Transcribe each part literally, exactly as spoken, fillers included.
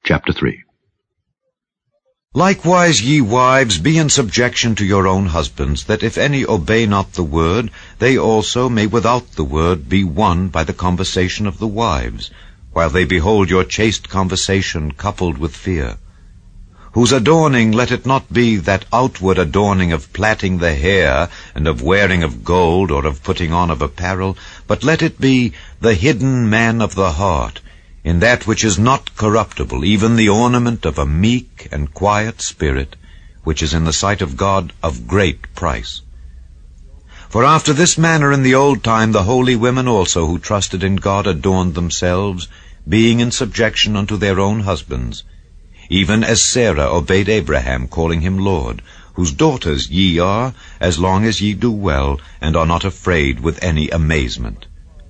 Chapter three. Likewise, ye wives, be in subjection to your own husbands, that if any obey not the word, they also may without the word be won by the conversation of the wives, while they behold your chaste conversation coupled with fear. Whose adorning let it not be that outward adorning of plaiting the hair, and of wearing of gold, or of putting on of apparel, but let it be the hidden man of the heart, in that which is not corruptible, even the ornament of a meek and quiet spirit, which is in the sight of God of great price. For after this manner in the old time the holy women also who trusted in God adorned themselves, being in subjection unto their own husbands, even as Sarah obeyed Abraham, calling him Lord, whose daughters ye are, as long as ye do well, and are not afraid with any amazement.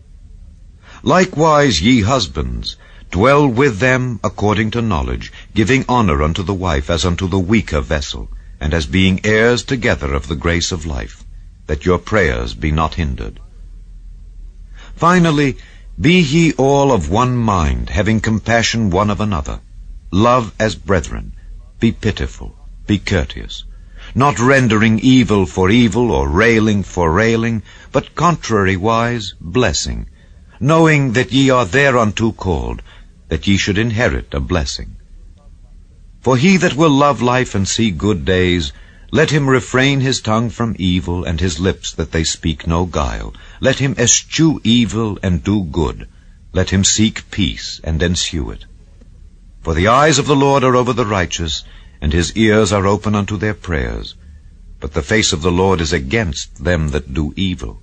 Likewise, ye husbands, dwell with them according to knowledge, giving honor unto the wife as unto the weaker vessel, and as being heirs together of the grace of life, that your prayers be not hindered. Finally, be ye all of one mind, having compassion one of another. Love as brethren, be pitiful, be courteous, not rendering evil for evil, or railing for railing, but contrariwise blessing, knowing that ye are thereunto called, that ye should inherit a blessing. For he that will love life and see good days, let him refrain his tongue from evil, and his lips that they speak no guile. Let him eschew evil and do good. Let him seek peace and ensue it. For the eyes of the Lord are over the righteous, and his ears are open unto their prayers. But the face of the Lord is against them that do evil.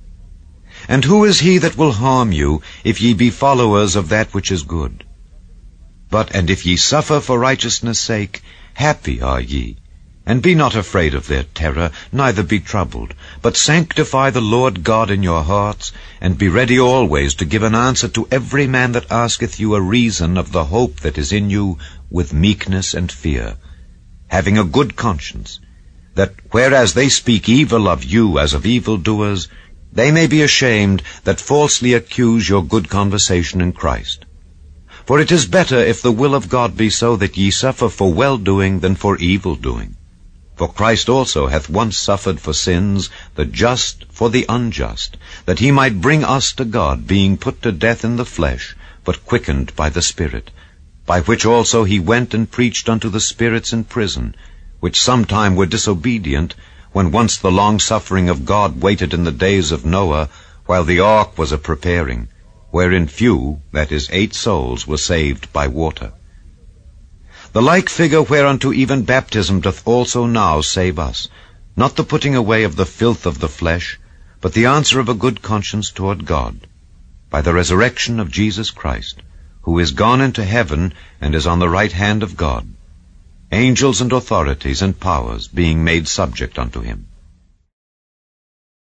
And who is he that will harm you, if ye be followers of that which is good? But, and if ye suffer for righteousness' sake, happy are ye. And be not afraid of their terror, neither be troubled, but sanctify the Lord God in your hearts, and be ready always to give an answer to every man that asketh you a reason of the hope that is in you, with meekness and fear, having a good conscience, that whereas they speak evil of you as of evildoers, they may be ashamed that falsely accuse your good conversation in Christ. For it is better, if the will of God be so, that ye suffer for well-doing than for evil-doing. For Christ also hath once suffered for sins, the just for the unjust, that he might bring us to God, being put to death in the flesh, but quickened by the Spirit, by which also he went and preached unto the spirits in prison, which sometime were disobedient, when once the long-suffering of God waited in the days of Noah, while the ark was a-preparing, wherein few, that is, eight souls, were saved by water. The like figure whereunto even baptism doth also now save us, not the putting away of the filth of the flesh, but the answer of a good conscience toward God, by the resurrection of Jesus Christ, who is gone into heaven, and is on the right hand of God, angels and authorities and powers being made subject unto him.